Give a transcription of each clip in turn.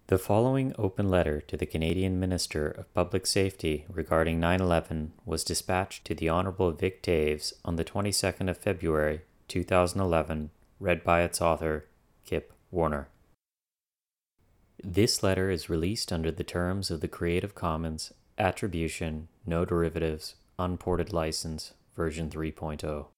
The following open letter to the Canadian Minister of Public Safety regarding 9/11 was dispatched to the Honourable Vic Taves on the 22nd of February, 2011, read by its author, Kip Warner. This letter is released under the terms of the Creative Commons Attribution, No Derivatives, Unported License, version 3.0.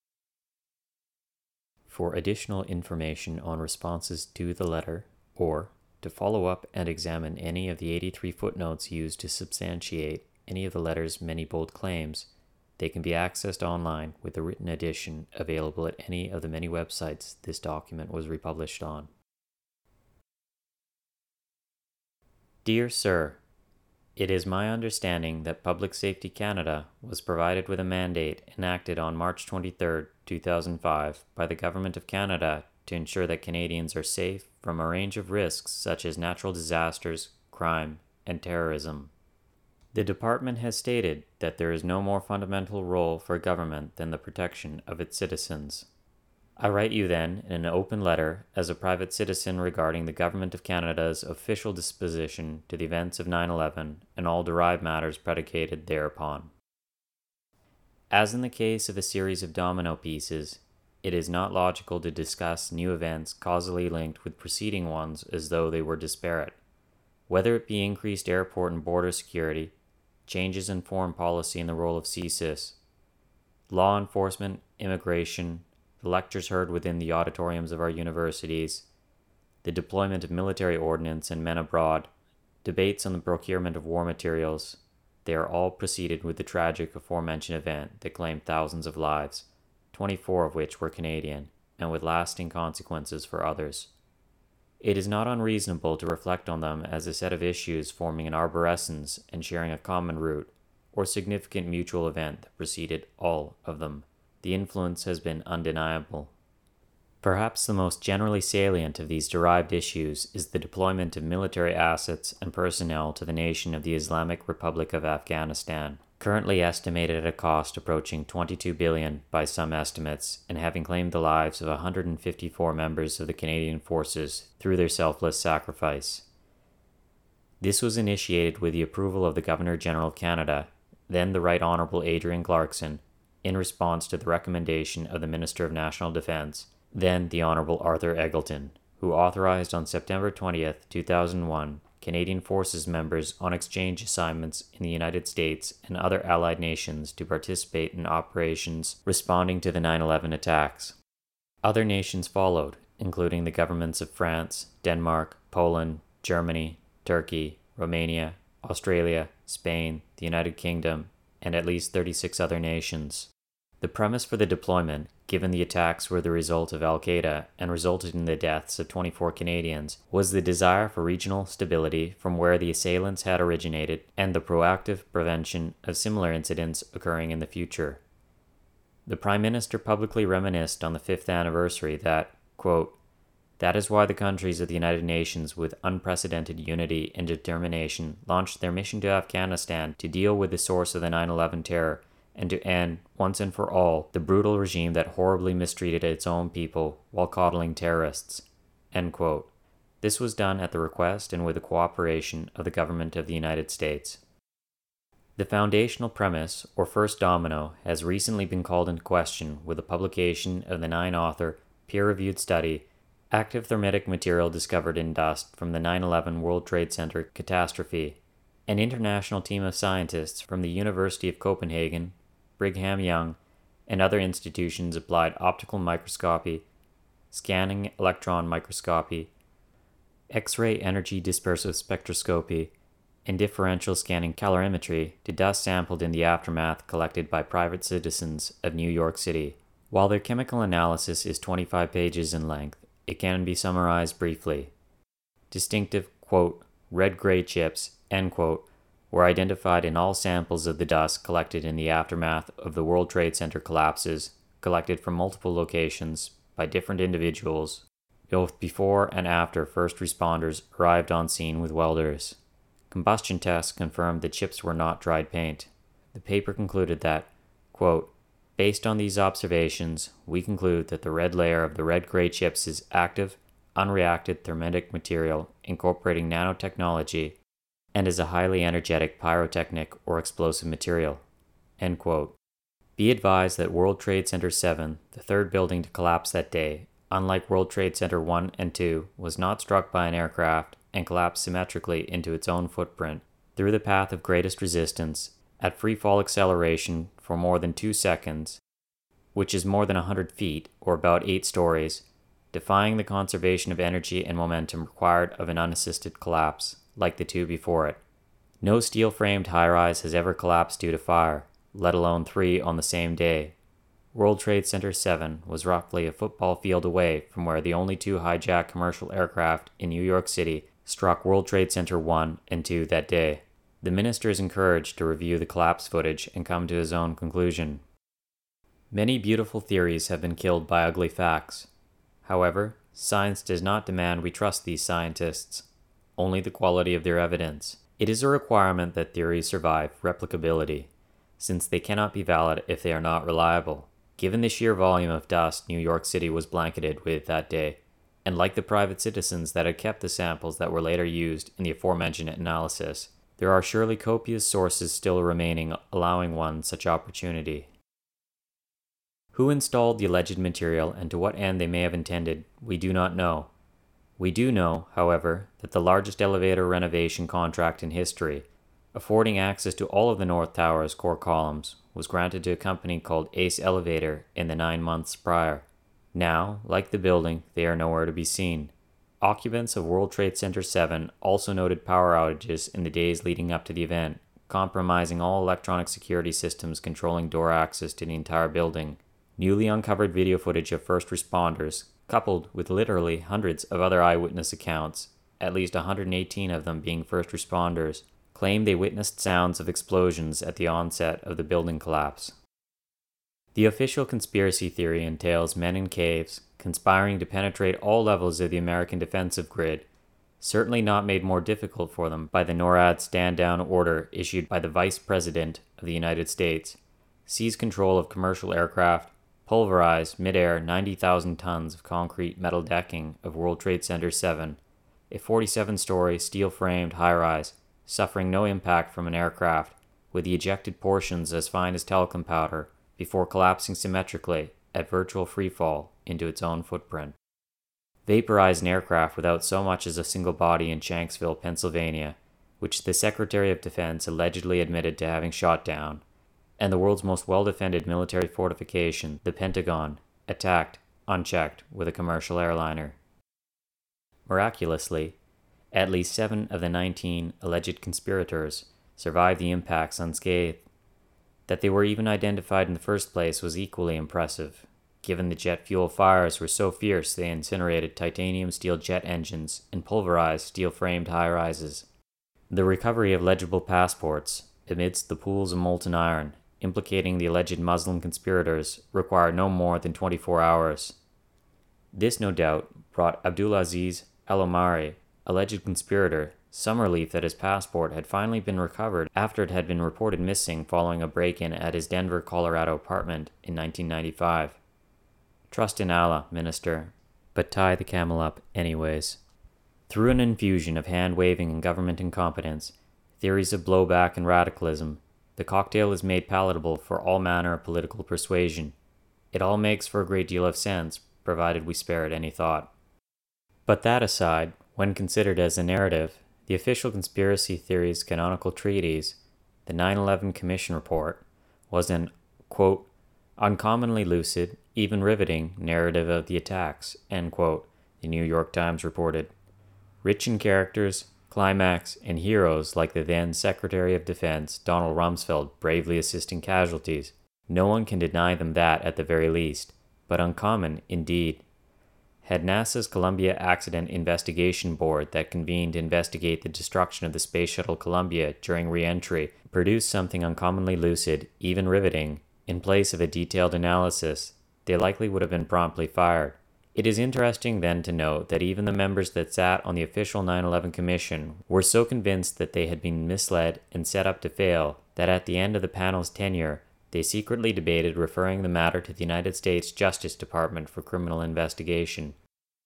For additional information on responses to the letter, or to follow up and examine any of the 83 footnotes used to substantiate any of the letter's many bold claims, they can be accessed online with a written edition available at any of the many websites this document was republished on. Dear Sir, it is my understanding that Public Safety Canada was provided with a mandate enacted on March 23, 2005 by the Government of Canada to ensure that Canadians are safe from a range of risks such as natural disasters, crime, and terrorism. The department has stated that there is no more fundamental role for government than the protection of its citizens. I write you then in an open letter as a private citizen regarding the Government of Canada's official disposition to the events of 9/11 and all derived matters predicated thereupon. As in the case of a series of domino pieces, it is not logical to discuss new events causally linked with preceding ones as though they were disparate. Whether it be increased airport and border security, changes in foreign policy and the role of CSIS, law enforcement, immigration, the lectures heard within the auditoriums of our universities, the deployment of military ordnance and men abroad, debates on the procurement of war materials, they are all preceded with the tragic aforementioned event that claimed thousands of lives, 24 of which were Canadian, and with lasting consequences for others. It is not unreasonable to reflect on them as a set of issues forming an arborescence and sharing a common root, or significant mutual event that preceded all of them. The influence has been undeniable. Perhaps the most generally salient of these derived issues is the deployment of military assets and personnel to the nation of the Islamic Republic of Afghanistan, currently estimated at a cost approaching $22 billion by some estimates, and having claimed the lives of 154 members of the Canadian forces through their selfless sacrifice. This was initiated with the approval of the Governor-General of Canada, then the Right Honourable Adrian Clarkson, in response to the recommendation of the Minister of National Defence, then the Honourable Arthur Eggleton, who authorized on September 20th, 2001, Canadian Forces members on exchange assignments in the United States and other allied nations to participate in operations responding to the 9/11 attacks. Other nations followed, including the governments of France, Denmark, Poland, Germany, Turkey, Romania, Australia, Spain, the United Kingdom, and at least 36 other nations. The premise for the deployment, given the attacks were the result of Al-Qaeda and resulted in the deaths of 24 Canadians, was the desire for regional stability from where the assailants had originated and the proactive prevention of similar incidents occurring in the future. The Prime Minister publicly reminisced on the 5th anniversary that, quote, "That is why the countries of the United Nations with unprecedented unity and determination launched their mission to Afghanistan to deal with the source of the 9/11 terror and to end, once and for all, the brutal regime that horribly mistreated its own people while coddling terrorists." End quote. This was done at the request and with the cooperation of the Government of the United States. The foundational premise, or first domino, has recently been called into question with the publication of the 9-author, peer-reviewed study, Active Thermitic Material Discovered in Dust from the 9/11 World Trade Center Catastrophe. An international team of scientists from the University of Copenhagen, Brigham Young, and other institutions applied optical microscopy, scanning electron microscopy, X-ray energy dispersive spectroscopy, and differential scanning calorimetry to dust sampled in the aftermath collected by private citizens of New York City. While their chemical analysis is 25 pages in length, it can be summarized briefly. Distinctive, quote, red-gray chips, end quote, were identified in all samples of the dust collected in the aftermath of the World Trade Center collapses, collected from multiple locations by different individuals, both before and after first responders arrived on scene with welders. Combustion tests confirmed the chips were not dried paint. The paper concluded that, quote, "Based on these observations, we conclude that the red layer of the red-gray chips is active, unreacted thermitic material incorporating nanotechnology and is a highly energetic pyrotechnic or explosive material." End quote. Be advised that World Trade Center 7, the third building to collapse that day, unlike World Trade Center 1 and 2, was not struck by an aircraft and collapsed symmetrically into its own footprint through the path of greatest resistance at free fall acceleration for more than 2 seconds, which is more than 100 feet, or about 8 stories, defying the conservation of energy and momentum required of an unassisted collapse, like the two before it. No steel-framed high-rise has ever collapsed due to fire, let alone 3 on the same day. World Trade Center 7 was roughly a football field away from where the only 2 hijacked commercial aircraft in New York City struck World Trade Center 1 and 2 that day. The minister is encouraged to review the collapse footage and come to his own conclusion. Many beautiful theories have been killed by ugly facts. However, science does not demand we trust these scientists, only the quality of their evidence. It is a requirement that theories survive replicability, since they cannot be valid if they are not reliable. Given the sheer volume of dust New York City was blanketed with that day, and like the private citizens that had kept the samples that were later used in the aforementioned analysis, there are surely copious sources still remaining allowing one such opportunity. Who installed the alleged material and to what end they may have intended, we do not know. We do know, however, that the largest elevator renovation contract in history, affording access to all of the North Tower's core columns, was granted to a company called Ace Elevator in the 9 months prior. Now, like the building, they are nowhere to be seen. Occupants of World Trade Center 7 also noted power outages in the days leading up to the event, compromising all electronic security systems controlling door access to the entire building. Newly uncovered video footage of first responders, coupled with literally hundreds of other eyewitness accounts, at least 118 of them being first responders, claim they witnessed sounds of explosions at the onset of the building collapse. The official conspiracy theory entails men in caves, conspiring to penetrate all levels of the American defensive grid, certainly not made more difficult for them by the NORAD stand-down order issued by the Vice President of the United States, seize control of commercial aircraft, pulverize mid-air 90,000 tons of concrete metal decking of World Trade Center 7, a 47-story steel-framed high-rise, suffering no impact from an aircraft, with the ejected portions as fine as talcum powder, before collapsing symmetrically at virtual freefall into its own footprint. Vaporize an aircraft without so much as a single body in Shanksville, Pennsylvania, which the Secretary of Defense allegedly admitted to having shot down, and the world's most well-defended military fortification, the Pentagon, attacked, unchecked, with a commercial airliner. Miraculously, at least 7 of the 19 alleged conspirators survived the impacts unscathed. That they were even identified in the first place was equally impressive, given the jet fuel fires were so fierce they incinerated titanium steel jet engines and pulverized steel-framed high-rises. The recovery of legible passports, amidst the pools of molten iron, implicating the alleged Muslim conspirators, required no more than 24 hours. This, no doubt, brought Abdulaziz Al-Omari, alleged conspirator, some relief that his passport had finally been recovered after it had been reported missing following a break-in at his Denver, Colorado apartment in 1995. Trust in Allah, minister, but tie the camel up anyways. Through an infusion of hand-waving and government incompetence, theories of blowback and radicalism, the cocktail is made palatable for all manner of political persuasion. It all makes for a great deal of sense, provided we spare it any thought. But that aside, when considered as a narrative, the official conspiracy theory's canonical treatise, the 9/11 Commission Report, was an, quote, uncommonly lucid, even riveting narrative of the attacks, end quote, the New York Times reported. Rich in characters, climax, and heroes like the then Secretary of Defense, Donald Rumsfeld, bravely assisting casualties. No one can deny them that at the very least, but uncommon indeed. Had NASA's Columbia Accident Investigation Board that convened to investigate the destruction of the Space Shuttle Columbia during re-entry produced something uncommonly lucid, even riveting, in place of a detailed analysis, they likely would have been promptly fired. It is interesting then to note that even the members that sat on the official 9/11 Commission were so convinced that they had been misled and set up to fail that at the end of the panel's tenure, they secretly debated referring the matter to the United States Justice Department for criminal investigation.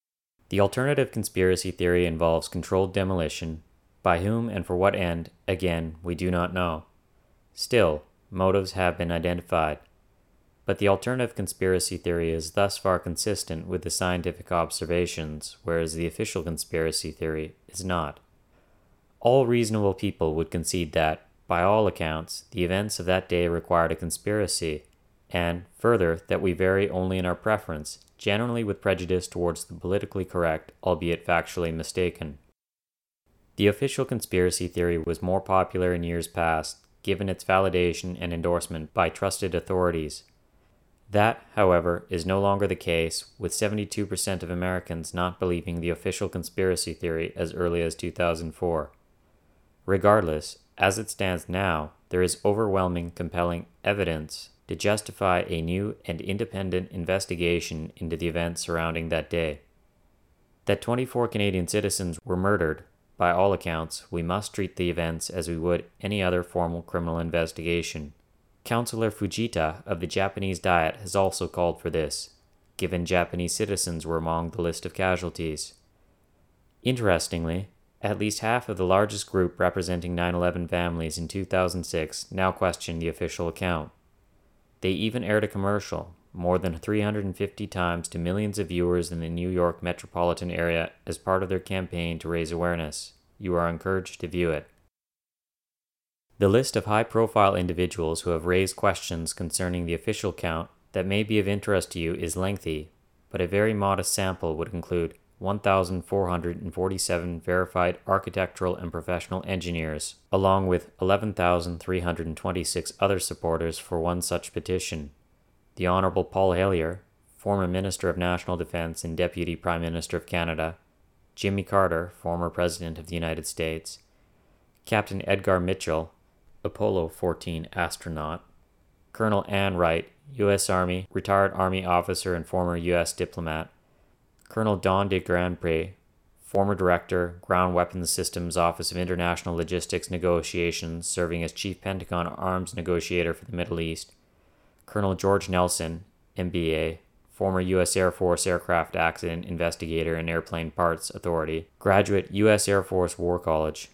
The alternative conspiracy theory involves controlled demolition. By whom and for what end, again, we do not know. Still, motives have been identified. But the alternative conspiracy theory is thus far consistent with the scientific observations, whereas the official conspiracy theory is not. All reasonable people would concede that, by all accounts, the events of that day required a conspiracy, and, further, that we vary only in our preference, generally with prejudice towards the politically correct, albeit factually mistaken. The official conspiracy theory was more popular in years past, given its validation and endorsement by trusted authorities. That, however, is no longer the case, with 72% of Americans not believing the official conspiracy theory as early as 2004. Regardless, as it stands now, there is overwhelming, compelling evidence to justify a new and independent investigation into the events surrounding that day. That 24 Canadian citizens were murdered, by all accounts, we must treat the events as we would any other formal criminal investigation. Councillor Fujita of the Japanese Diet has also called for this, given Japanese citizens were among the list of casualties. Interestingly, at least half of the largest group representing 9/11 families in 2006 now question the official account. They even aired a commercial, more than 350 times to millions of viewers in the New York metropolitan area as part of their campaign to raise awareness. You are encouraged to view it. The list of high-profile individuals who have raised questions concerning the official count that may be of interest to you is lengthy, but a very modest sample would include 1,447 verified architectural and professional engineers, along with 11,326 other supporters for one such petition. The Honourable Paul Hellyer, former Minister of National Defence and Deputy Prime Minister of Canada, Jimmy Carter, former President of the United States, Captain Edgar Mitchell, Apollo 14 astronaut, Colonel Ann Wright, U.S. Army, retired Army officer and former U.S. diplomat, Colonel Don de Grandpré, former Director, Ground Weapons Systems Office of International Logistics Negotiations, serving as Chief Pentagon Arms Negotiator for the Middle East, Colonel George Nelson, MBA, former U.S. Air Force Aircraft Accident Investigator and Airplane Parts Authority, graduate U.S. Air Force War College,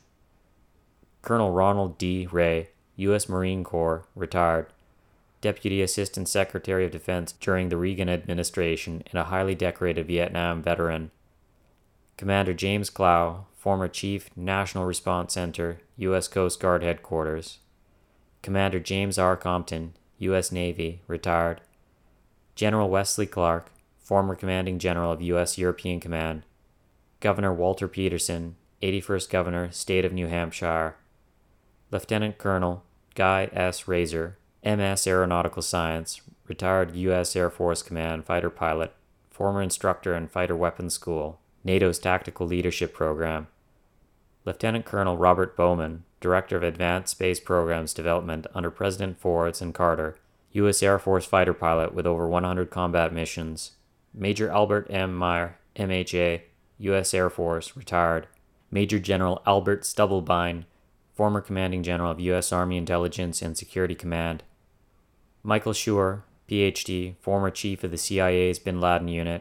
Colonel Ronald D. Ray, U.S. Marine Corps, retired, Deputy Assistant Secretary of Defense during the Reagan administration and a highly decorated Vietnam veteran, Commander James Clow, former Chief, National Response Center, U.S. Coast Guard Headquarters, Commander James R. Compton, U.S. Navy, retired, General Wesley Clark, former Commanding General of U.S. European Command, Governor Walter Peterson, 81st Governor, State of New Hampshire, Lieutenant Colonel Guy S. Razor, M.S. Aeronautical Science, retired U.S. Air Force Command fighter pilot, former instructor in Fighter Weapons School, NATO's Tactical Leadership Program, Lieutenant Colonel Robert Bowman, Director of Advanced Space Programs Development under President Ford and Carter, U.S. Air Force fighter pilot with over 100 combat missions, Major Albert M. Meyer, MHA, U.S. Air Force, retired, Major General Albert Stubblebine, former Commanding General of U.S. Army Intelligence and Security Command, Michael Schur, Ph.D., former Chief of the CIA's Bin Laden Unit,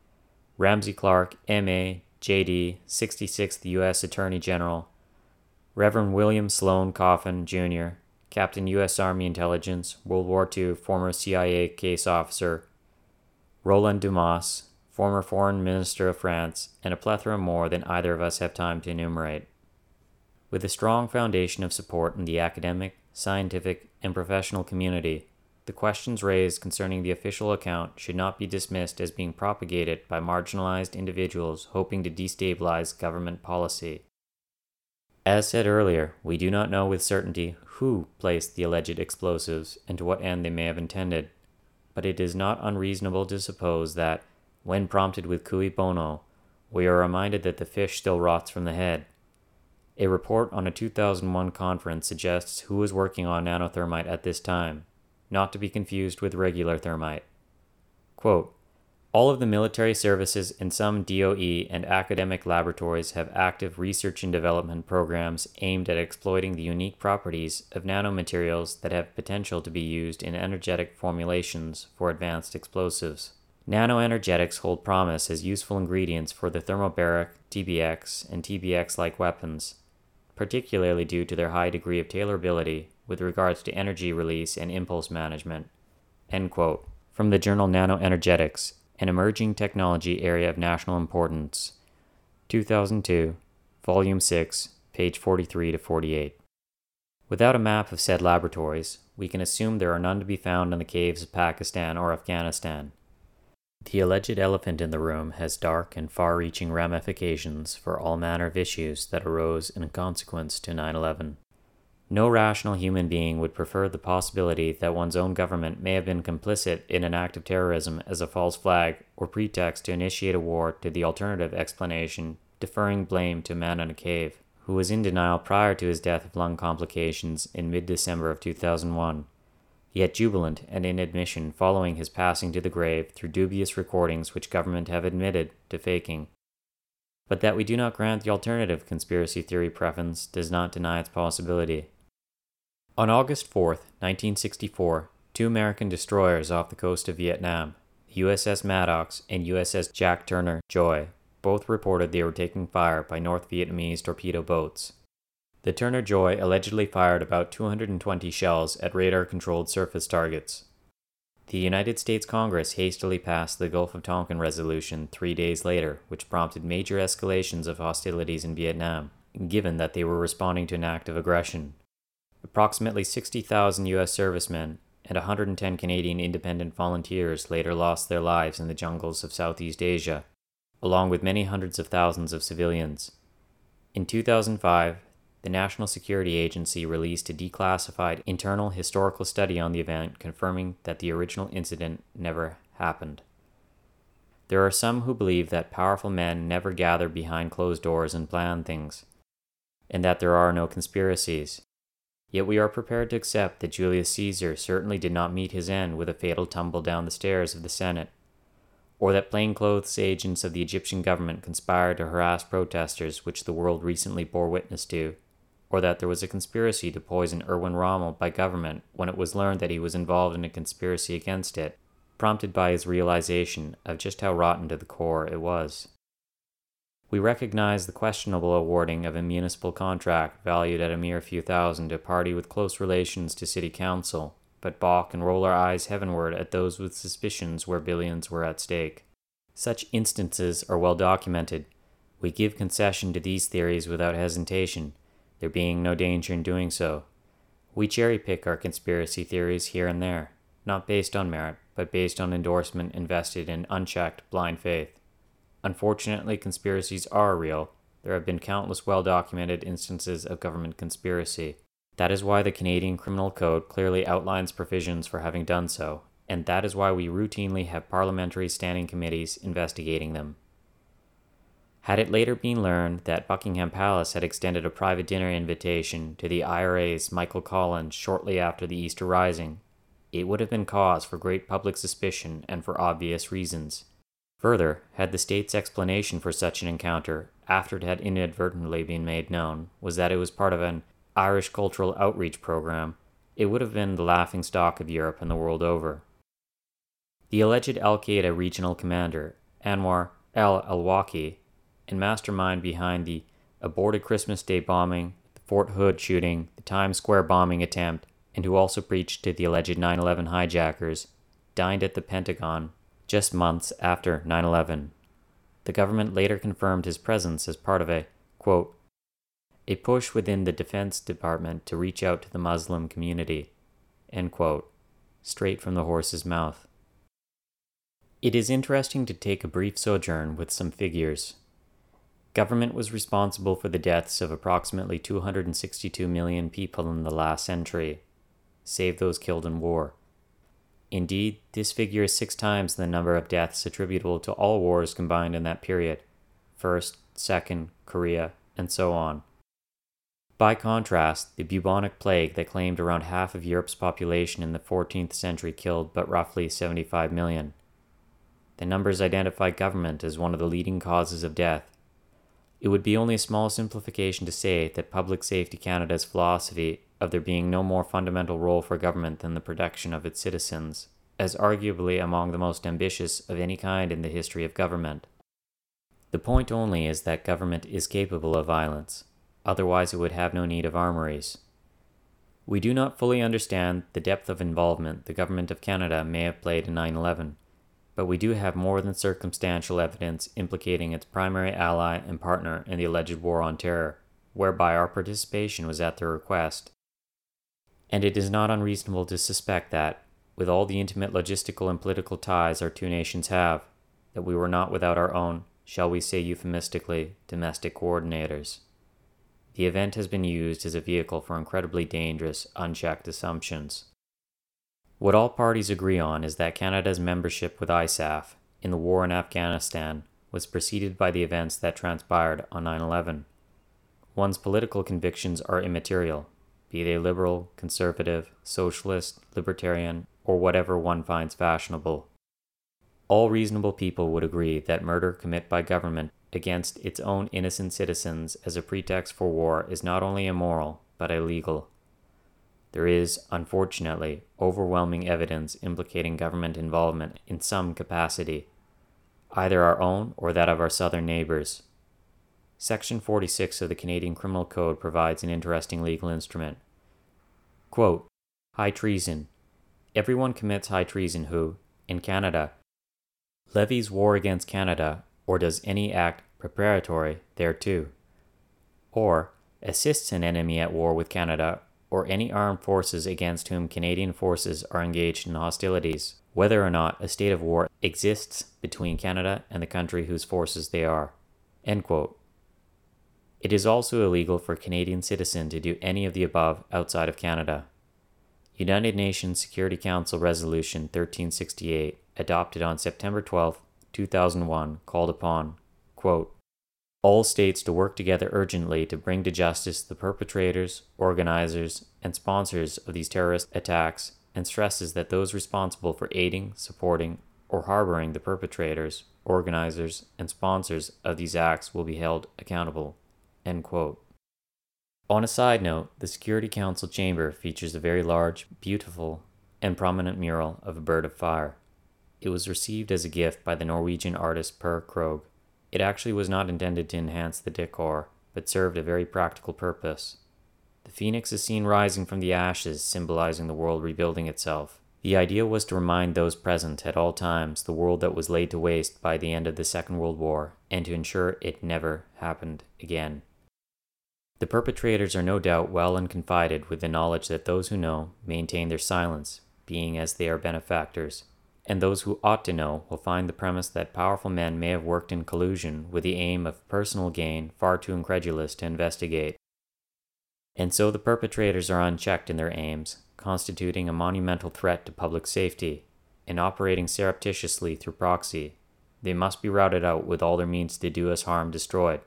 Ramsey Clark, M.A., J.D., 66th U.S. Attorney General, Reverend William Sloan Coffin, Jr., Captain U.S. Army Intelligence, World War II, former CIA case officer, Roland Dumas, former Foreign Minister of France, and a plethora more than either of us have time to enumerate. With a strong foundation of support in the academic, scientific, and professional community, the questions raised concerning the official account should not be dismissed as being propagated by marginalized individuals hoping to destabilize government policy. As said earlier, we do not know with certainty who placed the alleged explosives and to what end they may have intended, but it is not unreasonable to suppose that, when prompted with cui bono, we are reminded that the fish still rots from the head. A report on a 2001 conference suggests who was working on nanothermite at this time, not to be confused with regular thermite. Quote, all of the military services and some DOE and academic laboratories have active research and development programs aimed at exploiting the unique properties of nanomaterials that have potential to be used in energetic formulations for advanced explosives. Nanoenergetics hold promise as useful ingredients for the thermobaric, TBX, and TBX-like weapons, particularly due to their high degree of tailorability with regards to energy release and impulse management. End quote. From the journal Nanoenergetics, an emerging technology area of national importance. 2002, Volume 6, page 43 to 48. Without a map of said laboratories, we can assume there are none to be found in the caves of Pakistan or Afghanistan. The alleged elephant in the room has dark and far-reaching ramifications for all manner of issues that arose in consequence to 9/11. No rational human being would prefer the possibility that one's own government may have been complicit in an act of terrorism as a false flag or pretext to initiate a war to the alternative explanation, deferring blame to a man in a cave, who was in denial prior to his death of lung complications in mid-December of 2001, yet jubilant and in admission following his passing to the grave through dubious recordings which government have admitted to faking. But that we do not grant the alternative conspiracy theory preference does not deny its possibility. On August 4, 1964, 2 American destroyers off the coast of Vietnam, the USS Maddox and USS Jack Turner Joy, both reported they were taking fire by North Vietnamese torpedo boats. The Turner Joy allegedly fired about 220 shells at radar-controlled surface targets. The United States Congress hastily passed the Gulf of Tonkin Resolution 3 days later, which prompted major escalations of hostilities in Vietnam, given that they were responding to an act of aggression. Approximately 60,000 U.S. servicemen and 110 Canadian independent volunteers later lost their lives in the jungles of Southeast Asia, along with many hundreds of thousands of civilians. In 2005, the National Security Agency released a declassified internal historical study on the event confirming that the original incident never happened. There are some who believe that powerful men never gather behind closed doors and plan things, and that there are no conspiracies. Yet we are prepared to accept that Julius Caesar certainly did not meet his end with a fatal tumble down the stairs of the Senate, or that plainclothes agents of the Egyptian government conspired to harass protesters, which the world recently bore witness to, or that there was a conspiracy to poison Erwin Rommel by government when it was learned that he was involved in a conspiracy against it, prompted by his realization of just how rotten to the core it was. We recognize the questionable awarding of a municipal contract valued at a mere few thousand to a party with close relations to city council, but balk and roll our eyes heavenward at those with suspicions where billions were at stake. Such instances are well documented. We give concession to these theories without hesitation, there being no danger in doing so. We cherry-pick our conspiracy theories here and there, not based on merit, but based on endorsement invested in unchecked blind faith. Unfortunately, conspiracies are real. There have been countless well-documented instances of government conspiracy. That is why the Canadian Criminal Code clearly outlines provisions for having done so, and that is why we routinely have parliamentary standing committees investigating them. Had it later been learned that Buckingham Palace had extended a private dinner invitation to the IRA's Michael Collins shortly after the Easter Rising, it would have been cause for great public suspicion and for obvious reasons. Further, had the state's explanation for such an encounter, after it had inadvertently been made known, was that it was part of an Irish cultural outreach program, it would have been the laughingstock of Europe and the world over. The alleged Al-Qaeda regional commander, Anwar al-Awlaki, and mastermind behind the aborted Christmas Day bombing, the Fort Hood shooting, the Times Square bombing attempt, and who also preached to the alleged 9/11 hijackers, dined at the Pentagon just months after 9/11. The government later confirmed his presence as part of a, quote, a push within the Defense Department to reach out to the Muslim community, end quote, straight from the horse's mouth. It is interesting to take a brief sojourn with some figures. Government was responsible for the deaths of approximately 262 million people in the last century, save those killed in war. Indeed, this figure is 6 times the number of deaths attributable to all wars combined in that period, First, Second, Korea, and so on. By contrast, the bubonic plague that claimed around half of Europe's population in the 14th century killed but roughly 75 million. The numbers identify government as one of the leading causes of death. It would be only a small simplification to say that Public Safety Canada's philosophy of there being no more fundamental role for government than the protection of its citizens as arguably among the most ambitious of any kind in the history of government. The point only is that government is capable of violence, otherwise it would have no need of armories. We do not fully understand the depth of involvement the Government of Canada may have played in 9/11, but we do have more than circumstantial evidence implicating its primary ally and partner in the alleged War on Terror, whereby our participation was at their request. And it is not unreasonable to suspect that, with all the intimate logistical and political ties our two nations have, that we were not without our own, shall we say euphemistically, domestic coordinators. The event has been used as a vehicle for incredibly dangerous, unchecked assumptions. What all parties agree on is that Canada's membership with ISAF in the war in Afghanistan was preceded by the events that transpired on 9/11. One's political convictions are immaterial, be they liberal, conservative, socialist, libertarian, or whatever one finds fashionable. All reasonable people would agree that murder committed by government against its own innocent citizens as a pretext for war is not only immoral, but illegal. There is, unfortunately, overwhelming evidence implicating government involvement in some capacity, either our own or that of our southern neighbors. Section 46 of the Canadian Criminal Code provides an interesting legal instrument. Quote, high treason. Everyone commits high treason who, in Canada, levies war against Canada or does any act preparatory thereto, or assists an enemy at war with Canada or any armed forces against whom Canadian forces are engaged in hostilities, whether or not a state of war exists between Canada and the country whose forces they are. End quote. It is also illegal for a Canadian citizen to do any of the above outside of Canada. United Nations Security Council Resolution 1368, adopted on September 12, 2001, called upon, quote, all states to work together urgently to bring to justice the perpetrators, organizers, and sponsors of these terrorist attacks, and stresses that those responsible for aiding, supporting, or harboring the perpetrators, organizers, and sponsors of these acts will be held accountable. End quote. On a side note, the Security Council chamber features a very large, beautiful, and prominent mural of a bird of fire. It was received as a gift by the Norwegian artist Per Krogh. It actually was not intended to enhance the decor, but served a very practical purpose. The phoenix is seen rising from the ashes, symbolizing the world rebuilding itself. The idea was to remind those present at all times the world that was laid to waste by the end of the Second World War, and to ensure it never happened again. The perpetrators are no doubt well and confided with the knowledge that those who know maintain their silence, being as they are benefactors, and those who ought to know will find the premise that powerful men may have worked in collusion with the aim of personal gain far too incredulous to investigate. And so the perpetrators are unchecked in their aims, constituting a monumental threat to public safety, and operating surreptitiously through proxy. They must be routed out with all their means to do us harm destroyed.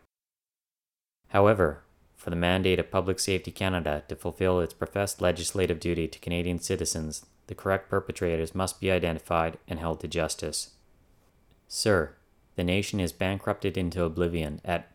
However, for the mandate of Public Safety Canada to fulfill its professed legislative duty to Canadian citizens, the correct perpetrators must be identified and held to justice. Sir, the nation is bankrupted into oblivion at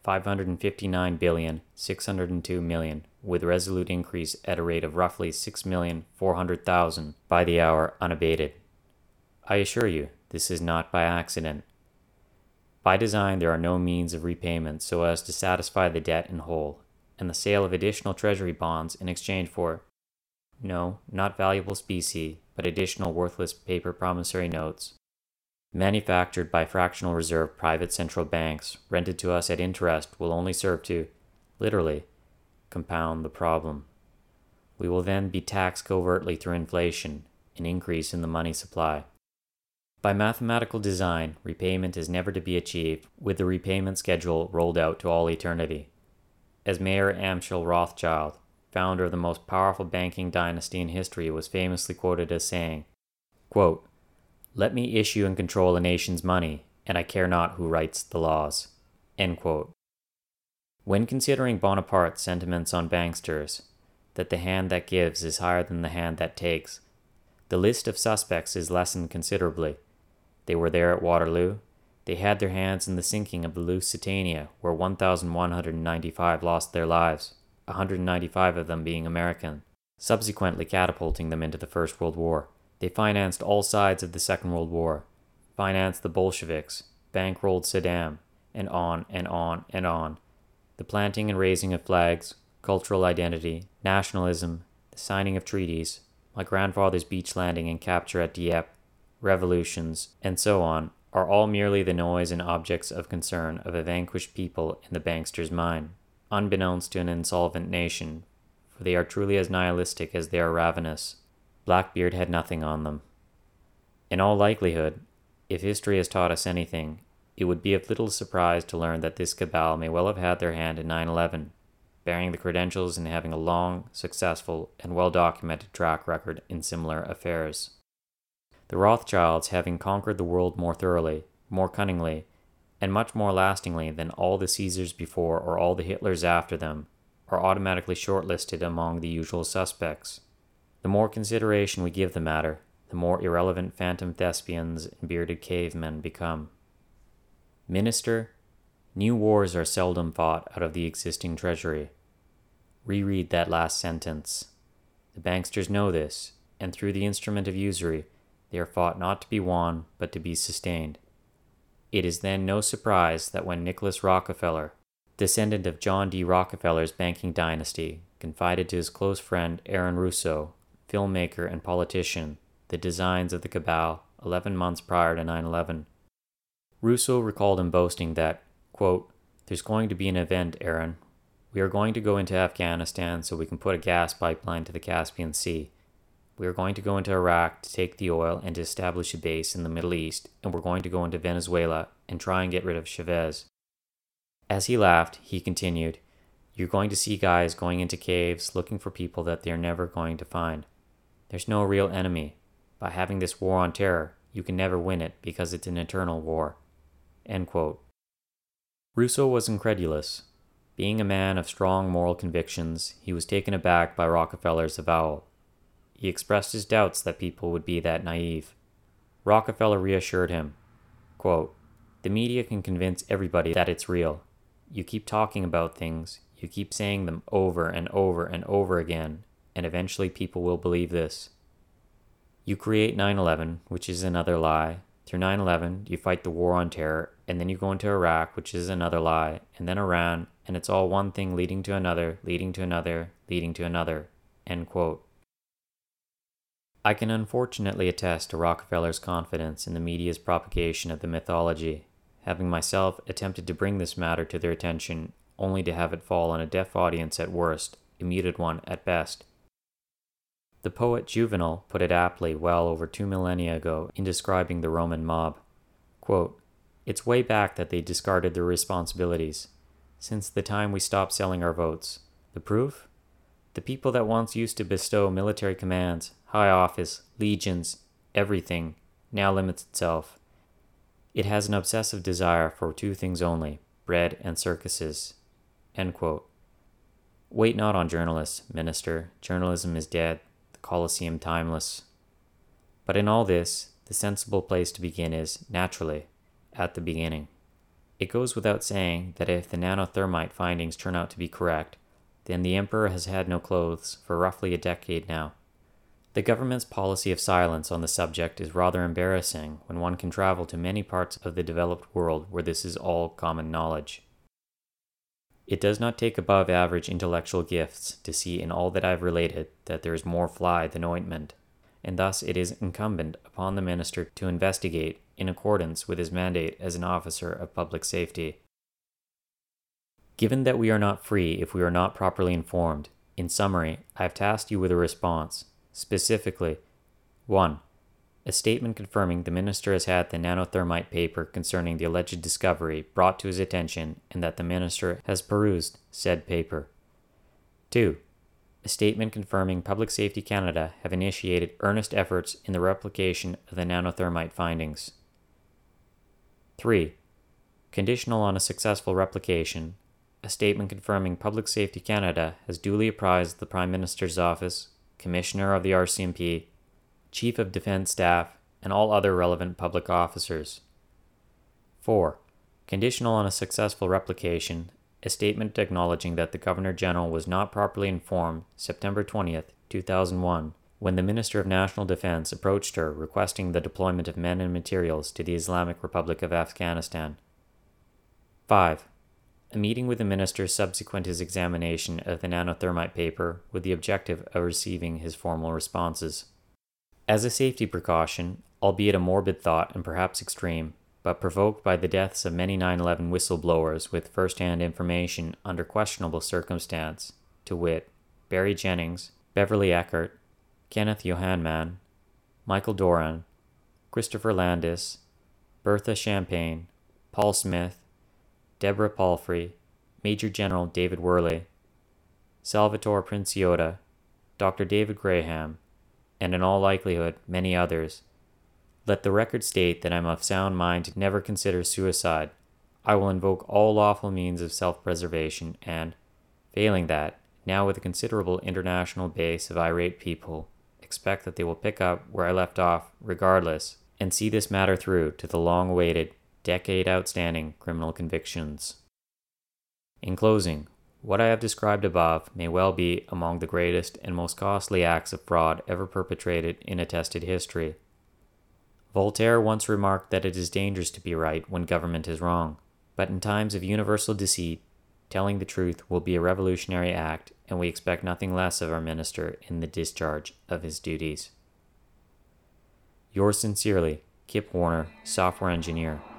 $559,602,000,000, with resolute increase at a rate of roughly 6,400,000 by the hour unabated. I assure you, this is not by accident. By design, there are no means of repayment so as to satisfy the debt in whole, and the sale of additional treasury bonds in exchange for, no, not valuable specie, but additional worthless paper promissory notes, manufactured by fractional reserve private central banks, rented to us at interest, will only serve to, literally, compound the problem. We will then be taxed covertly through inflation, an increase in the money supply. By mathematical design, repayment is never to be achieved with the repayment schedule rolled out to all eternity. As Mayer Amschel Rothschild, founder of the most powerful banking dynasty in history, was famously quoted as saying, quote, let me issue and control a nation's money, and I care not who writes the laws. End quote. When considering Bonaparte's sentiments on banksters, that the hand that gives is higher than the hand that takes, the list of suspects is lessened considerably. They were there at Waterloo. They had their hands in the sinking of the Lusitania, where 1,195 lost their lives, 195 of them being American, subsequently catapulting them into the First World War. They financed all sides of the Second World War, financed the Bolsheviks, bankrolled Saddam, and on and on and on. The planting and raising of flags, cultural identity, nationalism, the signing of treaties, my grandfather's beach landing and capture at Dieppe, revolutions, and so on, are all merely the noise and objects of concern of a vanquished people in the bankster's mind, unbeknownst to an insolvent nation, for they are truly as nihilistic as they are ravenous. Blackbeard had nothing on them. In all likelihood, if history has taught us anything, it would be of little surprise to learn that this cabal may well have had their hand in 9/11, bearing the credentials and having a long, successful, and well-documented track record in similar affairs. The Rothschilds, having conquered the world more thoroughly, more cunningly, and much more lastingly than all the Caesars before or all the Hitlers after them, are automatically shortlisted among the usual suspects. The more consideration we give the matter, the more irrelevant phantom thespians and bearded cavemen become. Minister, new wars are seldom fought out of the existing treasury. Reread that last sentence. The banksters know this, and through the instrument of usury, they are fought not to be won, but to be sustained. It is then no surprise that when Nicholas Rockefeller, descendant of John D. Rockefeller's banking dynasty, confided to his close friend Aaron Russo, filmmaker and politician, the designs of the cabal 11 months prior to 9/11. Russo recalled him boasting that, quote, "There's going to be an event, Aaron. We are going to go into Afghanistan so we can put a gas pipeline to the Caspian Sea. We are going to go into Iraq to take the oil and to establish a base in the Middle East, and we're going to go into Venezuela and try and get rid of Chavez." As he laughed, he continued, "You're going to see guys going into caves looking for people that they're never going to find. There's no real enemy. By having this war on terror, you can never win it because it's an eternal war." End quote. Russo was incredulous. Being a man of strong moral convictions, he was taken aback by Rockefeller's avowal. He expressed his doubts that people would be that naive. Rockefeller reassured him, quote, "The media can convince everybody that it's real. You keep talking about things, you keep saying them over and over and over again, and eventually people will believe this. You create 9/11, which is another lie. Through 9/11, you fight the war on terror, and then you go into Iraq, which is another lie, and then Iran, and it's all one thing leading to another, leading to another, leading to another." End quote. I can unfortunately attest to Rockefeller's confidence in the media's propagation of the mythology, having myself attempted to bring this matter to their attention only to have it fall on a deaf audience at worst, a muted one at best. The poet Juvenal put it aptly well over 2 millennia ago in describing the Roman mob. Quote, "It's way back that they discarded their responsibilities, since the time we stopped selling our votes. The proof? The people that once used to bestow military commands, high office, legions, everything, now limits itself. It has an obsessive desire for 2 things only, bread and circuses." End quote. Wait not on journalists, minister. Journalism is dead, the Colosseum timeless. But in all this, the sensible place to begin is, naturally, at the beginning. It goes without saying that if the nanothermite findings turn out to be correct, then the emperor has had no clothes for roughly a decade now. The government's policy of silence on the subject is rather embarrassing when one can travel to many parts of the developed world where this is all common knowledge. It does not take above average intellectual gifts to see in all that I've related that there is more fly than ointment, and thus it is incumbent upon the minister to investigate in accordance with his mandate as an officer of public safety. Given that we are not free if we are not properly informed, in summary, I have tasked you with a response. Specifically, 1. A statement confirming the minister has had the nanothermite paper concerning the alleged discovery brought to his attention and that the minister has perused said paper. 2. A statement confirming Public Safety Canada have initiated earnest efforts in the replication of the nanothermite findings. 3. Conditional on a successful replication, a statement confirming Public Safety Canada has duly apprised the Prime Minister's Office, Commissioner of the RCMP, Chief of Defence Staff, and all other relevant public officers. 4. Conditional on a successful replication, a statement acknowledging that the Governor-General was not properly informed September 20th, 2001, when the Minister of National Defense approached her requesting the deployment of men and materials to the Islamic Republic of Afghanistan. 5. A meeting with the minister subsequent his examination of the nanothermite paper with the objective of receiving his formal responses. As a safety precaution, albeit a morbid thought and perhaps extreme, but provoked by the deaths of many 9/11 whistleblowers with first-hand information under questionable circumstance, to wit, Barry Jennings, Beverly Eckert, Kenneth Yohannan, Michael Doran, Christopher Landis, Bertha Champagne, Paul Smith, Deborah Palfrey, Major General David Worley, Salvatore Princiota, Dr. David Graham, and in all likelihood many others. Let the record state that I am of sound mind to never consider suicide. I will invoke all lawful means of self-preservation and, failing that, now with a considerable international base of irate people, expect that they will pick up where I left off regardless and see this matter through to the long-awaited, decade-outstanding criminal convictions. In closing, what I have described above may well be among the greatest and most costly acts of fraud ever perpetrated in attested history. Voltaire once remarked that it is dangerous to be right when government is wrong, but in times of universal deceit, telling the truth will be a revolutionary act, and we expect nothing less of our minister in the discharge of his duties. Yours sincerely, Kip Warner, Software Engineer.